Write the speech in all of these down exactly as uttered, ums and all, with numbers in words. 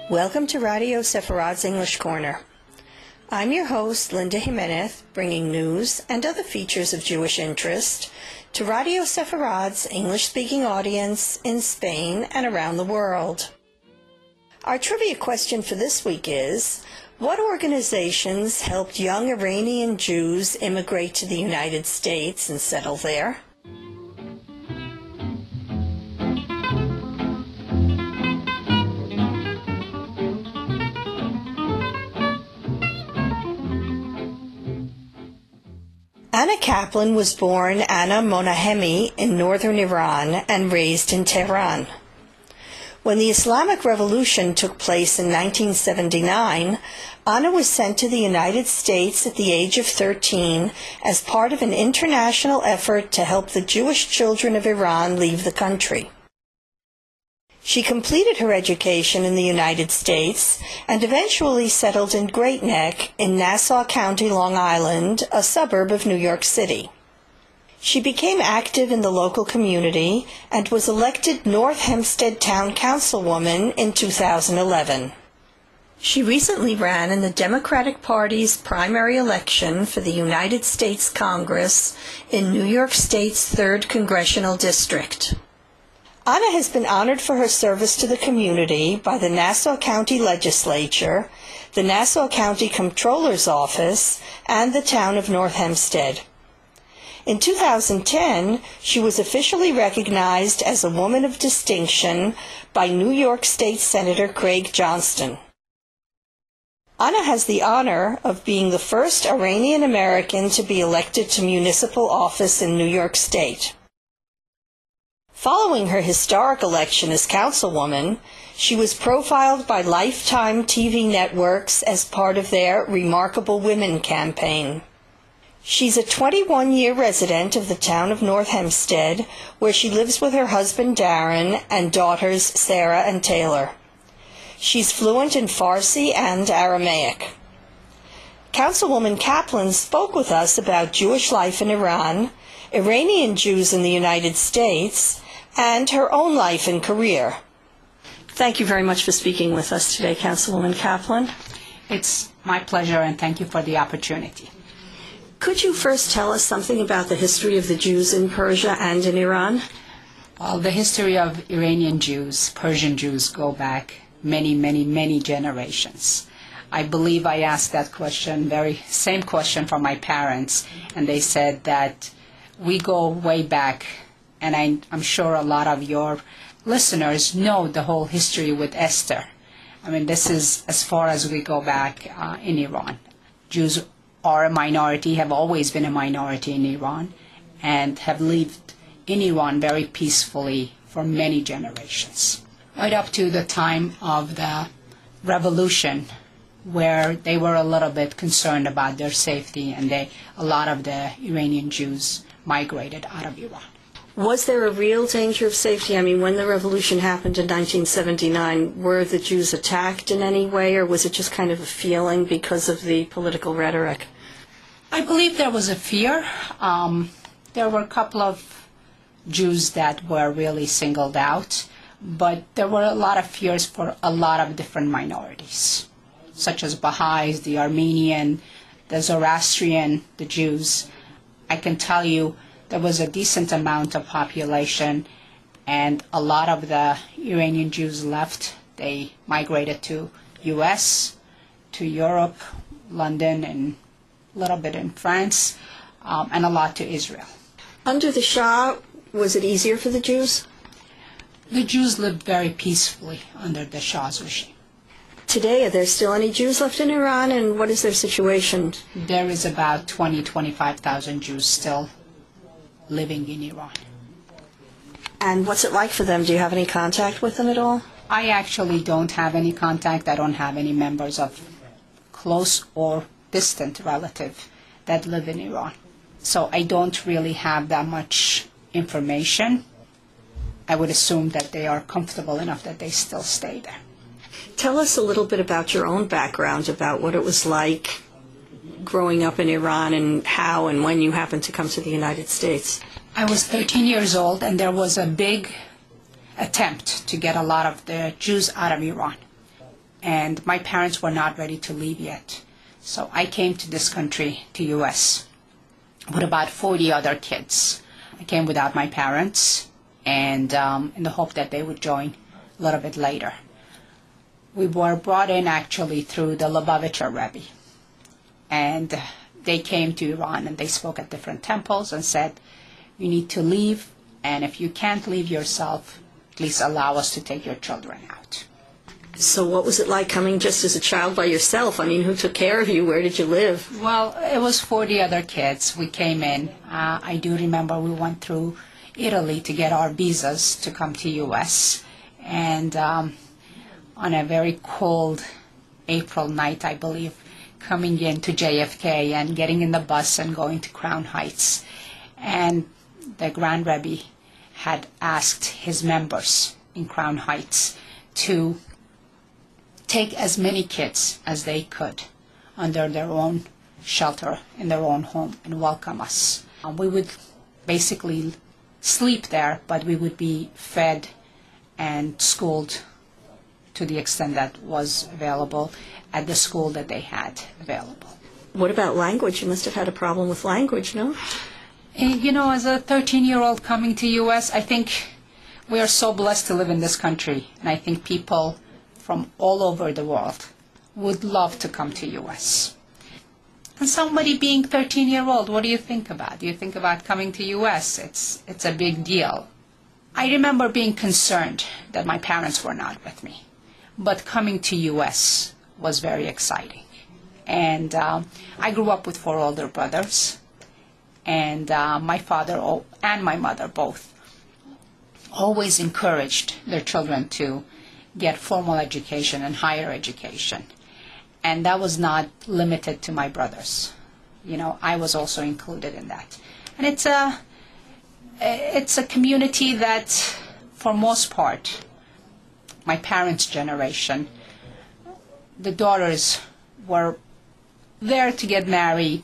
Welcome to Radio Sepharad's English Corner. I'm your host, Linda Jimenez, bringing news and other features of Jewish interest to Radio Sepharad's English-speaking audience in Spain and around the world. Our trivia question for this week is, what organizations helped young Iranian Jews immigrate to the United States and settle there? Anna Kaplan was born Anna Monahemi in northern Iran and raised in Tehran. When the Islamic Revolution took place in nineteen seventy-nine, Anna was sent to the United States at the age of thirteen as part of an international effort to help the Jewish children of Iran leave the country. She completed her education in the United States and eventually settled in Great Neck in Nassau County, Long Island, a suburb of New York City. She became active in the local community and was elected North Hempstead Town Councilwoman in two thousand eleven. She recently ran in the Democratic Party's primary election for the United States Congress in New York State's third Congressional District. Anna has been honored for her service to the community by the Nassau County Legislature, the Nassau County Comptroller's Office, and the town of North Hempstead. In two thousand ten, she was officially recognized as a Woman of Distinction by New York State Senator Craig Johnston. Anna has the honor of being the first Iranian American to be elected to municipal office in New York State. Following her historic election as councilwoman, she was profiled by Lifetime T V networks as part of their Remarkable Women campaign. She's a twenty-one-year resident of the town of North Hempstead, where she lives with her husband Darren and daughters Sarah and Taylor. She's fluent in Farsi and Aramaic. Councilwoman Kaplan spoke with us about Jewish life in Iran, Iranian Jews in the United States, and her own life and career. Thank you very much for speaking with us today, Councilwoman Kaplan. It's my pleasure, and thank you for the opportunity. Could you first tell us something about the history of the Jews in Persia and in Iran? Well, the history of Iranian Jews, Persian Jews, go back many, many, many generations. I believe I asked that question, very same question from my parents, and they said that we go way back. And I, I'm sure a lot of your listeners know the whole history with Esther. I mean, this is as far as we go back uh, in Iran. Jews are a minority, have always been a minority in Iran, and have lived in Iran very peacefully for many generations. Right up to the time of the revolution, where they were a little bit concerned about their safety, and they, a lot of the Iranian Jews migrated out of Iran. Was there a real danger of safety? I mean, when the revolution happened in nineteen seventy-nine, were the Jews attacked in any way, or was it just kind of a feeling because of the political rhetoric? I believe there was a fear. Um, there were a couple of Jews that were really singled out, but there were a lot of fears for a lot of different minorities, such as Baha'is, the Armenian, the Zoroastrian, the Jews. I can tell you, there was a decent amount of population, and a lot of the Iranian Jews left. They migrated to U S, to Europe, London, and a little bit in France, um, and a lot to Israel. Under the Shah, was it easier for the Jews? The Jews lived very peacefully under the Shah's regime. Today, are there still any Jews left in Iran, and what is their situation? There is about twenty, twenty-five thousand Jews still living in Iran. And what's it like for them? Do you have any contact with them at all? I actually don't have any contact. I don't have any members of close or distant relative that live in Iran. So I don't really have that much information. I would assume that they are comfortable enough that they still stay there. Tell us a little bit about your own background, about what it was like growing up in Iran and how and when you happened to come to the United States. I was thirteen years old, and there was a big attempt to get a lot of the Jews out of Iran. and my parents were not ready to leave yet. So I came to this country, to U S, with about forty other kids. I came without my parents, and um, in the hope that they would join a little bit later. We were brought in actually through the Lubavitcher Rebbe, and they came to Iran and they spoke at different temples and said, you need to leave, and if you can't leave yourself, please allow us to take your children out. So what was it like coming just as a child by yourself? I mean, who took care of you? Where did you live? Well, it was forty other kids. We came in. Uh, I do remember we went through Italy to get our visas to come to U S, and um, on a very cold April night, I believe, coming into J F K and getting in the bus and going to Crown Heights. And the Grand Rebbe had asked his members in Crown Heights to take as many kids as they could under their own shelter in their own home and welcome us. Um, we would basically sleep there, but we would be fed and schooled to the extent that was available at the school that they had available. What about language? You must have had a problem with language, no? And, you know, as a thirteen-year-old coming to U S, I think we are so blessed to live in this country, and I think people from all over the world would love to come to U S. And somebody being thirteen-year-old, what do you think about? Do you think about coming to U S? It's, it's a big deal. I remember being concerned that my parents were not with me, but coming to U S was very exciting. And uh, I grew up with four older brothers, and uh, my father and my mother both always encouraged their children to get formal education and higher education. And that was not limited to my brothers. You know, I was also included in that. And it's a, it's a community that, for most part, my parents' generation, the daughters were there to get married,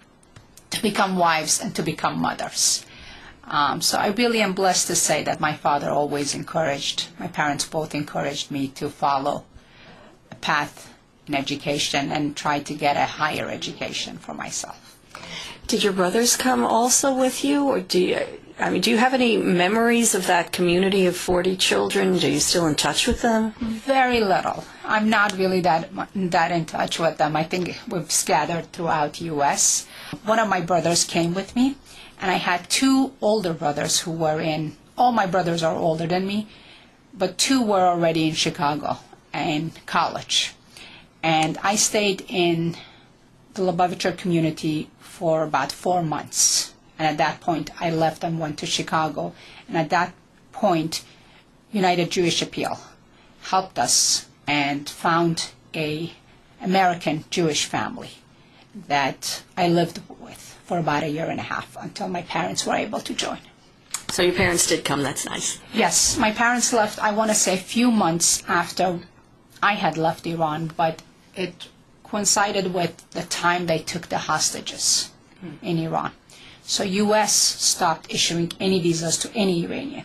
to become wives, and to become mothers. Um, so I really am blessed to say that my father always encouraged, my parents both encouraged me to follow a path in education and try to get a higher education for myself. Did your brothers come also with you, or do you, I mean, do you have any memories of that community of forty children? Are you still in touch with them? Very little. I'm not really that that in touch with them. I think we've scattered throughout U S. One of my brothers came with me, and I had two older brothers who were in, all my brothers are older than me, but two were already in Chicago in college. And I stayed in the Lubavitcher community for about four months. And at that point, I left and went to Chicago. And at that point, United Jewish Appeal helped us and found a American Jewish family that I lived with for about a year and a half until my parents were able to join. So your parents did come, that's nice. Yes, my parents left, I want to say, a few months after I had left Iran, but it coincided with the time they took the hostages hmm. in Iran. So U S stopped issuing any visas to any Iranian.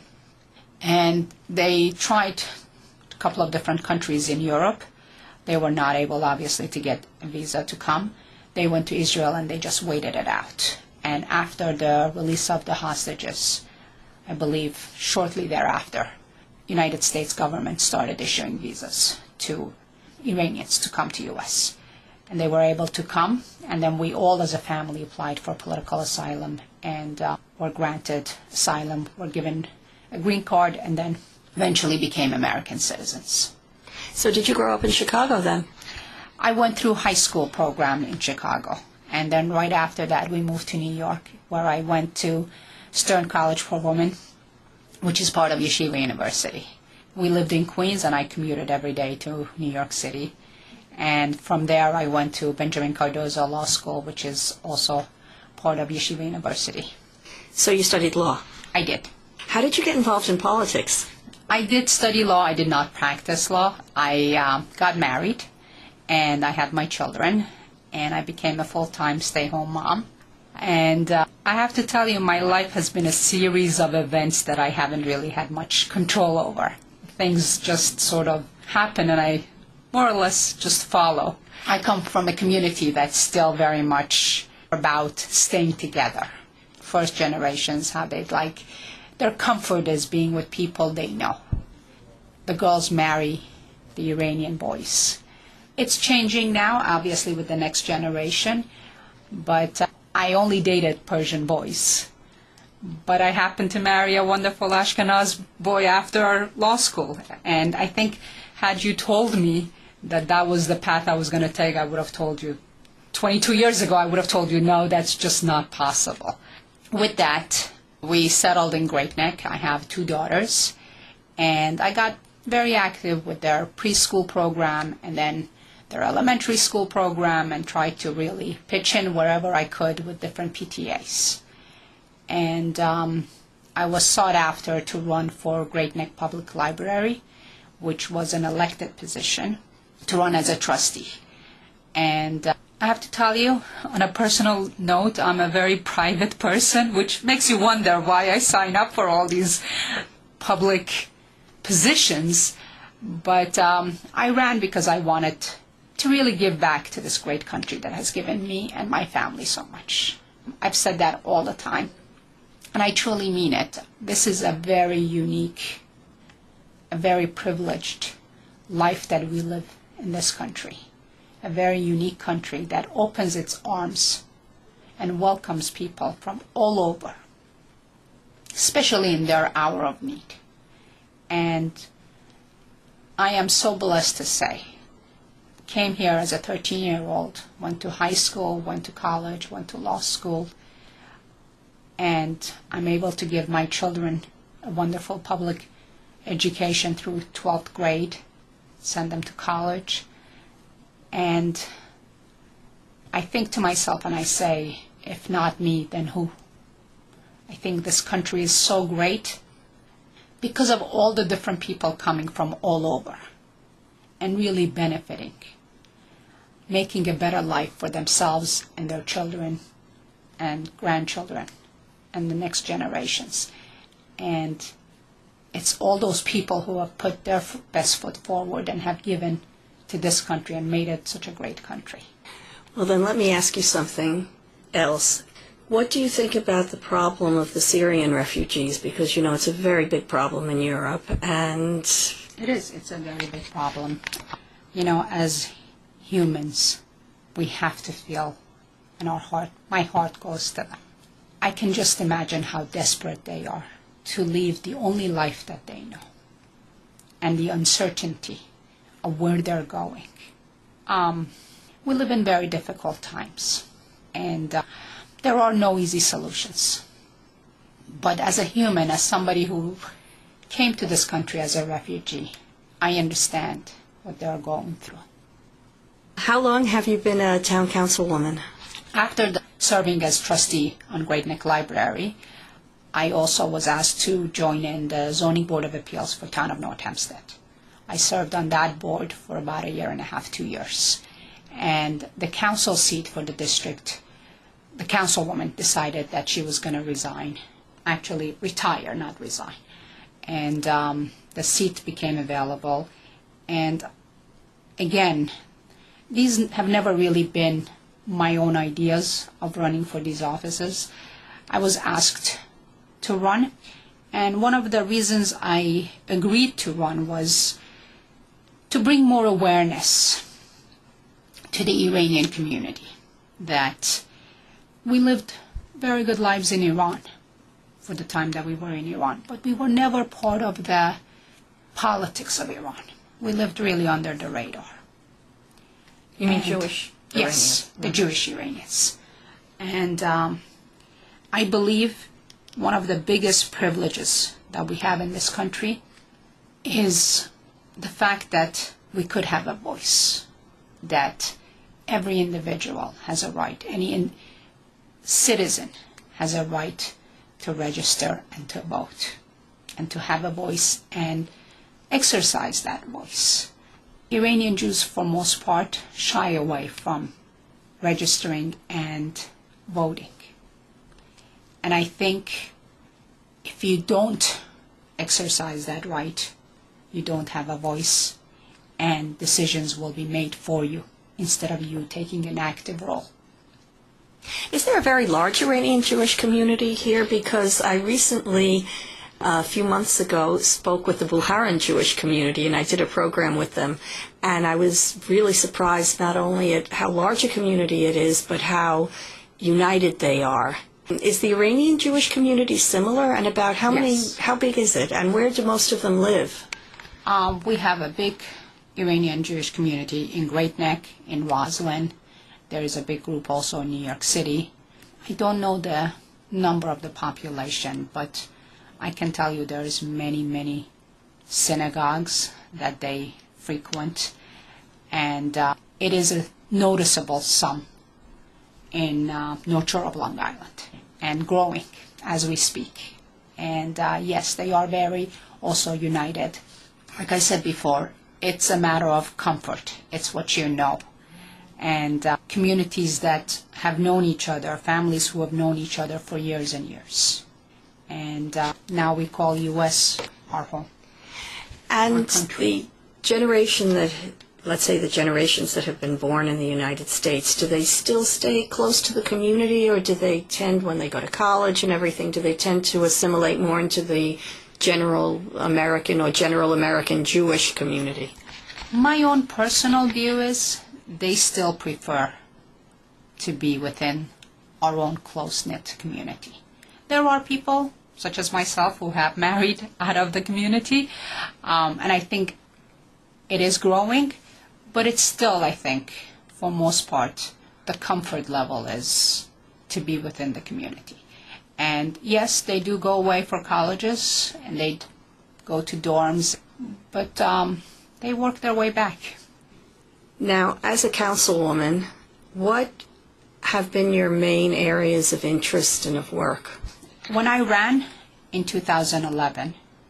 And they tried a couple of different countries in Europe. They were not able, obviously, to get a visa to come. They went to Israel and they just waited it out. And after the release of the hostages, I believe shortly thereafter, United States government started issuing visas to Iranians to come to U S. And they were able to come, and then we all as a family applied for political asylum and uh, were granted asylum, were given a green card, and then eventually became American citizens. So did you grow up in Chicago then? I went through high school program in Chicago, and then right after that we moved to New York, where I went to Stern College for Women, which is part of Yeshiva University. We lived in Queens, and I commuted every day to New York City. And from there I went to Benjamin Cardozo Law School, which is also part of Yeshiva University. So you studied law? I did. How did you get involved in politics? I did study law. I did not practice law. I uh, got married, and I had my children, and I became a full-time stay-home mom. And uh, I have to tell you, my life has been a series of events that I haven't really had much control over. Things just sort of happen, and I more or less just follow. I come from a community that's still very much about staying together. First generations, how they'd like, their comfort is being with people they know. The girls marry the Iranian boys. It's changing now, obviously, with the next generation, but uh, I only dated Persian boys. But I happened to marry a wonderful Ashkenaz boy after law school. And I think had you told me that that was the path I was going to take, I would have told you. twenty-two years ago, I would have told you, no, that's just not possible. With that, we settled in Great Neck. I have two daughters. And I got very active with their preschool program and then their elementary school program and tried to really pitch in wherever I could with different P T As. And um, I was sought after to run for Great Neck Public Library, which was an elected position, to run as a trustee. And uh, I have to tell you, on a personal note, I'm a very private person, which makes you wonder why I sign up for all these public positions. But um, I ran because I wanted to really give back to this great country that has given me and my family so much. I've said that all the time, and I truly mean it. This is a very unique, a very privileged life that we live in this country. A very unique country that opens its arms and welcomes people from all over, especially in their hour of need. And I am so blessed to say, came here as a thirteen-year-old, went to high school, went to college, went to law school, and I'm able to give my children a wonderful public education through twelfth grade, send them to college. And I think to myself and I say, if not me, then who? I think this country is so great because of all the different people coming from all over and really benefiting, making a better life for themselves and their children and grandchildren and the next generations. And it's all those people who have put their best foot forward and have given to this country and made it such a great country. Well, then let me ask you something else. What do you think about the problem of the Syrian refugees? Because, you know, it's a very big problem in Europe, and... It is. It's a very big problem. You know, as humans, we have to feel in our heart, my heart goes to them. I can just imagine how desperate they are to leave the only life that they know and the uncertainty of where they're going. Um, we live in very difficult times, and uh, there are no easy solutions. But as a human, as somebody who came to this country as a refugee, I understand what they're going through. How long have you been a town councilwoman? After the, serving as trustee on Great Neck Library, I also was asked to join in the Zoning Board of Appeals for Town of North Hempstead. I served on that board for about a year and a half, two years. And the council seat for the district, the councilwoman decided that she was going to resign, actually retire, not resign. And um, the seat became available. And again, these have never really been my own ideas of running for these offices. I was asked to run, and one of the reasons I agreed to run was to bring more awareness to the Iranian community that we lived very good lives in Iran for the time that we were in Iran, but we were never part of the politics of Iran. We lived really under the radar. You mean And- Jewish Iranians? Yes, the Jewish Iranians. And um, I believe one of the biggest privileges that we have in this country is the fact that we could have a voice, that every individual has a right, any in- citizen has a right to register and to vote, and to have a voice and exercise that voice. Iranian Jews, for most part, shy away from registering and voting. And I think if you don't exercise that right, you don't have a voice, and decisions will be made for you instead of you taking an active role. Is there a very large Iranian Jewish community here? Because I recently, uh, a few months ago, spoke with the Bulharan Jewish community, and I did a program with them, and I was really surprised not only at how large a community it is, but how united they are. Is the Iranian Jewish community similar, and about how many, Yes. how big is it, and where do most of them live? Um, we have a big Iranian Jewish community in Great Neck, in Roslyn. There is a big group also in New York City. I don't know the number of the population, but I can tell you there is many, many synagogues that they frequent, and uh, it is a noticeable sum in uh, North Shore of Long Island, and growing as we speak. And uh, yes, they are very also united. Like I said before, it's a matter of comfort. It's what you know. And uh, communities that have known each other, families who have known each other for years and years. And uh, now we call U S our home. And the generation that, let's say the generations that have been born in the United States, do they still stay close to the community, or do they tend, when they go to college and everything, do they tend to assimilate more into the general American or general American Jewish community? My own personal view is they still prefer to be within our own close-knit community. There are people, such as myself, who have married out of the community, um, and I think it is growing, but it's still, I think, for most part, the comfort level is to be within the community. And yes, they do go away for colleges, and they go to dorms, but um, they work their way back. Now, as a councilwoman, what have been your main areas of interest and of work? When I ran in two thousand eleven,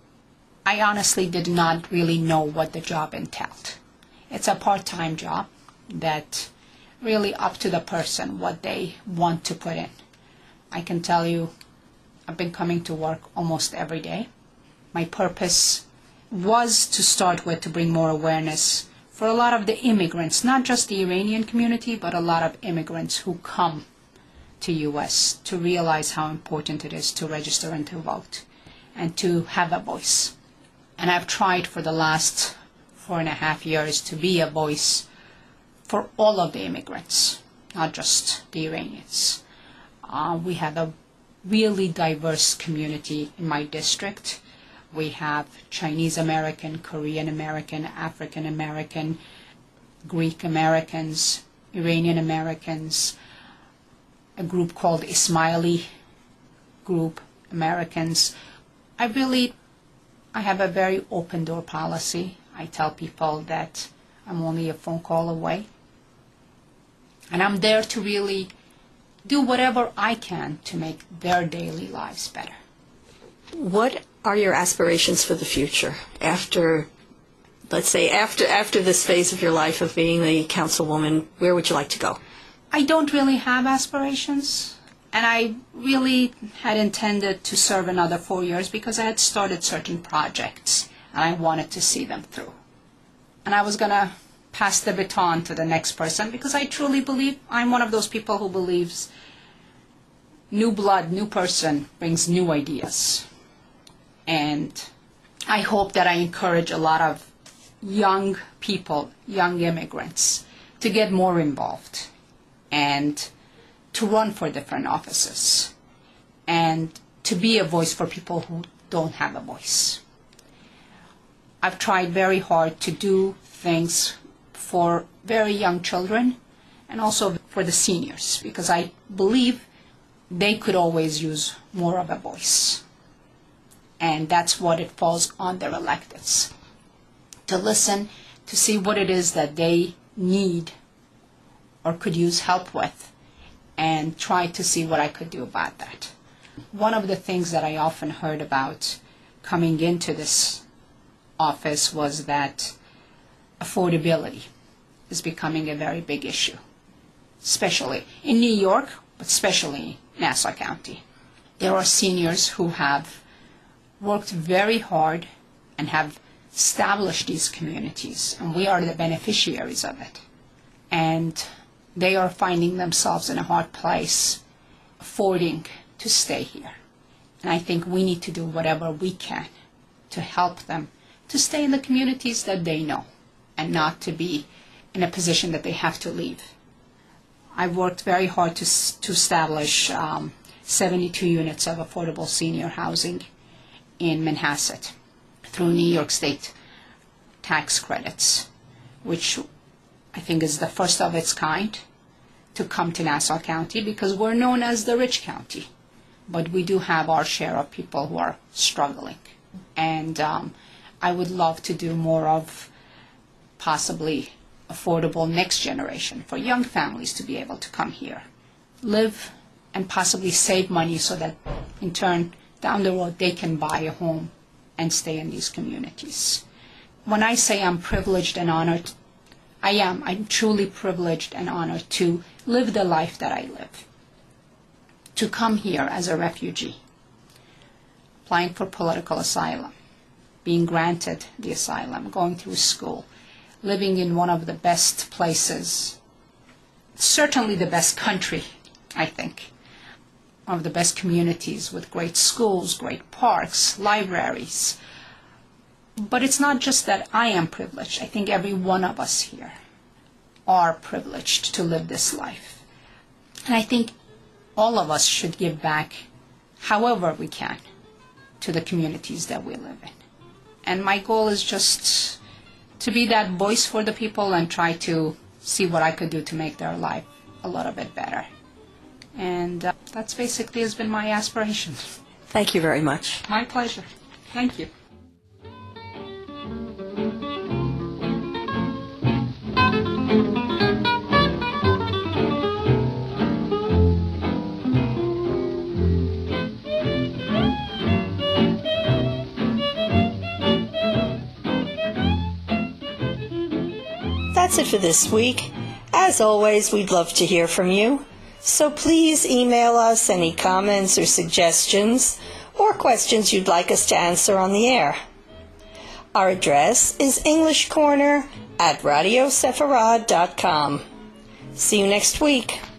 I honestly did not really know what the job entailed. It's a part-time job that really up to the person what they want to put in. I can tell you, I've been coming to work almost every day. My purpose was to start with to bring more awareness for a lot of the immigrants, not just the Iranian community, but a lot of immigrants who come to U S to realize how important it is to register and to vote and to have a voice. And I've tried for the last four and a half years to be a voice for all of the immigrants, not just the Iranians. Uh, we have a really diverse community in my district. We have Chinese American, Korean American, African American, Greek Americans, Iranian Americans, a group called Ismaili group Americans. I really, I have a very open door policy. I tell people that I'm only a phone call away. And I'm there to really do whatever I can to make their daily lives better. What are your aspirations for the future after, let's say, after after this phase of your life of being the councilwoman? Where would you like to go? I don't really have aspirations, and I really had intended to serve another four years because I had started certain projects and I wanted to see them through. And I was going to pass the baton to the next person because I truly believe I'm one of those people who believes new blood, new person brings new ideas. And I hope that I encourage a lot of young people, young immigrants, to get more involved and to run for different offices and to be a voice for people who don't have a voice. I've tried very hard to do things for very young children and also for the seniors because I believe they could always use more of a voice. And that's what it falls on their electeds, to listen, to see what it is that they need or could use help with, and try to see what I could do about that. One of the things that I often heard about coming into this office was that affordability is becoming a very big issue, especially in New York, but especially Nassau County. There are seniors who have worked very hard and have established these communities, and we are the beneficiaries of it. And they are finding themselves in a hard place, affording to stay here. And I think we need to do whatever we can to help them to stay in the communities that they know and not to be in a position that they have to leave. I've worked very hard to, to establish um, seventy-two units of affordable senior housing in Manhasset through New York State tax credits, which I think is the first of its kind to come to Nassau County, because we're known as the rich county, but we do have our share of people who are struggling. And um, I would love to do more of possibly affordable next generation for young families to be able to come here, live, and possibly save money so that in turn down the road they can buy a home and stay in these communities. When I say I'm privileged and honored, I am. I'm truly privileged and honored to live the life that I live. To come here as a refugee, applying for political asylum, being granted the asylum, going through school, living in one of the best places, certainly the best country, I think, one of the best communities with great schools, great parks, libraries. But it's not just that I am privileged. I think every one of us here are privileged to live this life. And I think all of us should give back however we can to the communities that we live in. And my goal is just to be that voice for the people and try to see what I could do to make their life a little bit better. And uh, that's basically has been my aspiration. Thank you very much. My pleasure. Thank you. That's it for this week. As always, we'd love to hear from you. So please email us any comments or suggestions or questions you'd like us to answer on the air. Our address is English Corner at radio sepharad dot com. See you next week.